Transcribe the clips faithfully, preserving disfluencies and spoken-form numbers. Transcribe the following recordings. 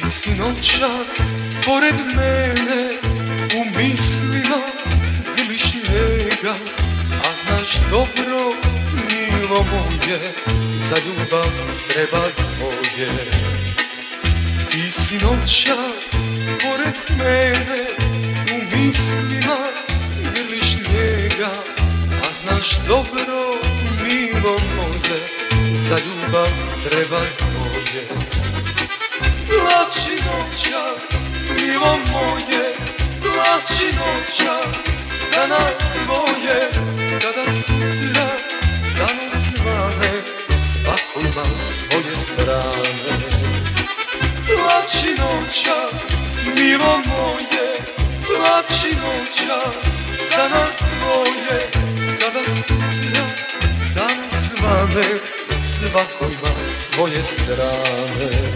si noćas pored mene, u mislima grliš njega, a znaš dobro, milo moje, za ljubav treba tvoje. Ti si noćas pored mene, u mislima grliš njega, a znaš dobro, milo moje, za ljubav treba tvoje. Plači noćas, milo moje, plači noćas za nas dvoje, kada sutra dan osvane, svako ima svoje strane. Plači noćas, milo moje, plači noćas za nas dvoje, kada sutra dan osvane, svako ima svoje strane.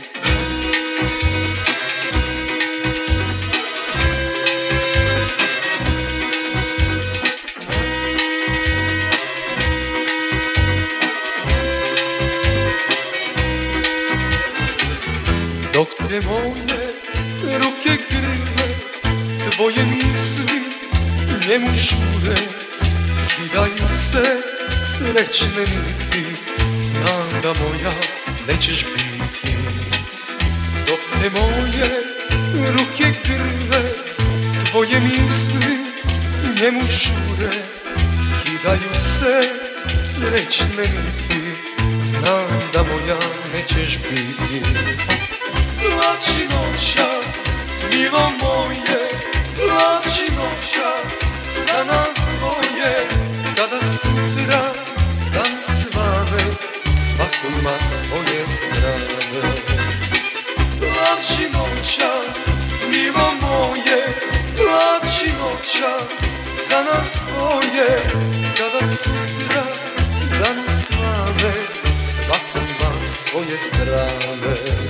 Dok te moje ruke grle, tvoje misli njemu žure, kidaju se srećne niti, znam da moja nećeš biti. Dok te moje ruke grle, tvoje misli njemu žure, kidaju se srećne niti, znam da moja nećeš biti. Plači noćas, milo moje, plači noćas za nas dvoje, kada sutra dan svane, svako ima svoje strane. Plači noćas, milo moje, plači noćas za nas dvoje, kada sutra dan svane, svako ima svoje strane.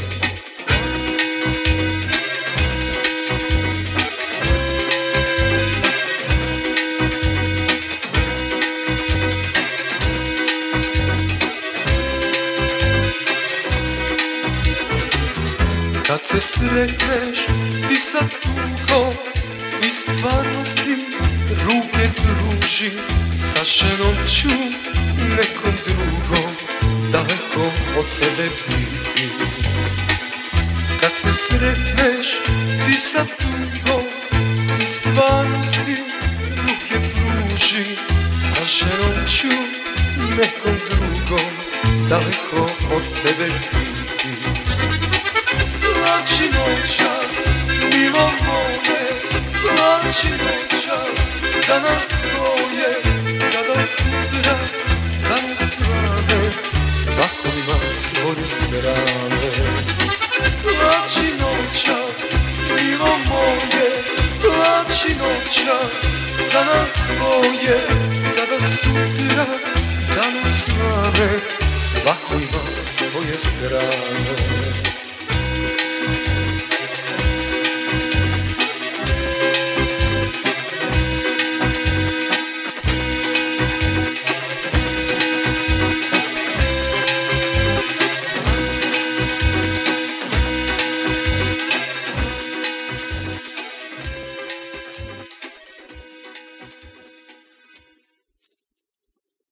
Kad se sretneš ti sa tugom i stvarnosti ruke pruži, sa ženom ću nekom drugom daleko od tebe biti. Kad se sretneš ti sa tugom i stvarnosti ruke pruži, sa ženom ću nekom drugom daleko od tebe biti. Plači noćas, milo moje, plači noćas za nas dvoje, kada sutra dan svane, svako ima svoje strane. Plači noćas, milo moje, plači noćas za nas dvoje, kada sutra dan svane, svako ima svoje strane.